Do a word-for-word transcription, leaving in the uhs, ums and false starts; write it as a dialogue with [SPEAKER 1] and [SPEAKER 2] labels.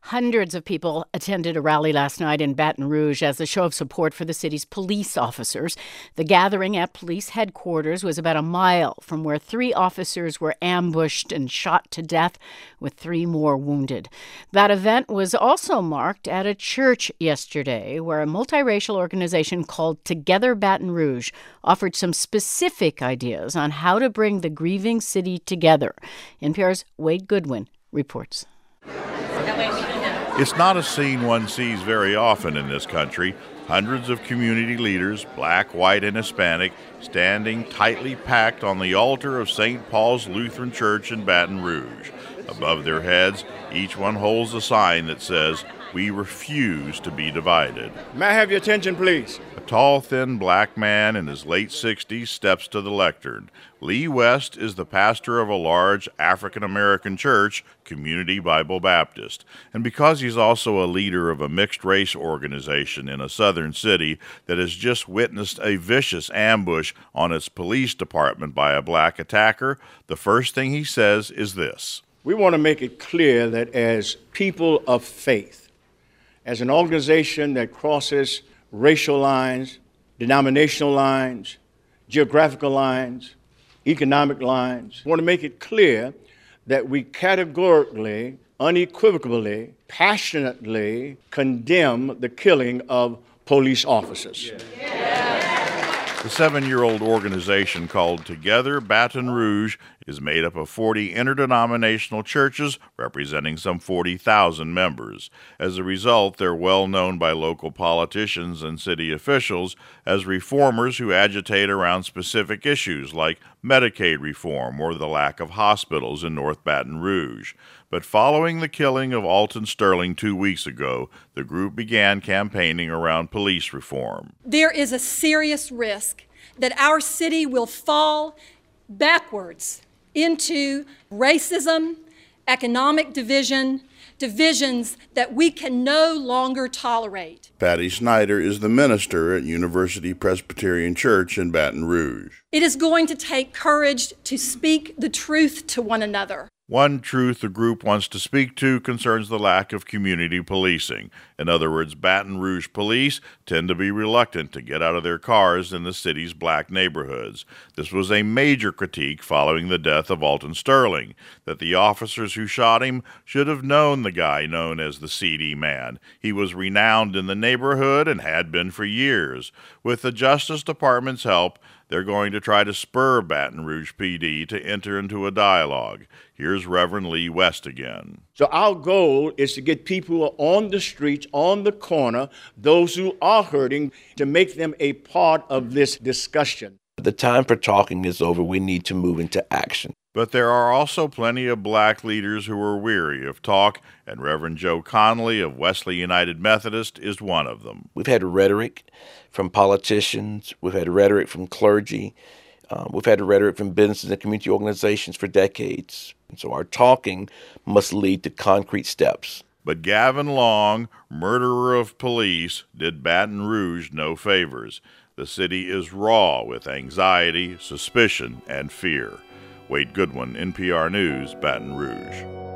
[SPEAKER 1] Hundreds of people attended a rally last night in Baton Rouge as a show of support for the city's police officers. The gathering at police headquarters was about a mile from where three officers were ambushed and shot to death, with three more wounded. That event was also marked at a church yesterday, where a multiracial organization called Together Baton Rouge offered some specific ideas on how to bring the grieving city together. N P R's Wade Goodwin reports.
[SPEAKER 2] It's not a scene one sees very often in this country. Hundreds of community leaders, black, white, and Hispanic, standing tightly packed on the altar of Saint Paul's Lutheran Church in Baton Rouge. Above their heads, each one holds a sign that says, "We refuse to be divided."
[SPEAKER 3] May I have your attention, please?
[SPEAKER 2] A tall, thin black man in his late sixties steps to the lectern. Lee West is the pastor of a large African-American church, Community Bible Baptist. And because he's also a leader of a mixed-race organization in a southern city that has just witnessed a vicious ambush on its police department by a black attacker, the first thing he says is this.
[SPEAKER 3] We want to make it clear that as people of faith, as an organization that crosses racial lines, denominational lines, geographical lines, economic lines, we want to make it clear that we categorically, unequivocally, passionately condemn the killing of police officers.
[SPEAKER 2] Yeah. The seven-year-old organization called Together Baton Rouge is made up of forty interdenominational churches representing some forty thousand members. As a result, they're well known by local politicians and city officials as reformers who agitate around specific issues like Medicaid reform or the lack of hospitals in North Baton Rouge. But following the killing of Alton Sterling two weeks ago, the group began campaigning around police reform.
[SPEAKER 4] There is a serious risk that our city will fall backwards into racism, economic division, divisions that we can no longer tolerate.
[SPEAKER 2] Patty Snyder is the minister at University Presbyterian Church in Baton Rouge.
[SPEAKER 4] It is going to take courage to speak the truth to one another.
[SPEAKER 2] One truth the group wants to speak to concerns the lack of community policing. In other words, Baton Rouge police tend to be reluctant to get out of their cars in the city's black neighborhoods. This was a major critique following the death of Alton Sterling, that the officers who shot him should have known the guy known as the C D Man. He was renowned in the neighborhood and had been for years. With the Justice Department's help, they're going to try to spur Baton Rouge P D to enter into a dialogue. Here's Reverend Lee West again.
[SPEAKER 3] So our goal is to get people on the streets, on the corner, those who are hurting, to make them a part of this discussion.
[SPEAKER 5] The time for talking is over. We need to move into action.
[SPEAKER 2] But there are also plenty of black leaders who are weary of talk, and Reverend Joe Connolly of Wesley United Methodist is one of them.
[SPEAKER 5] We've had rhetoric from politicians. We've had rhetoric from clergy. Um, we've had rhetoric from businesses and community organizations for decades. And so our talking must lead to concrete steps.
[SPEAKER 2] But Gavin Long, murderer of police, did Baton Rouge no favors. The city is raw with anxiety, suspicion, and fear. Wade Goodwin, N P R News, Baton Rouge.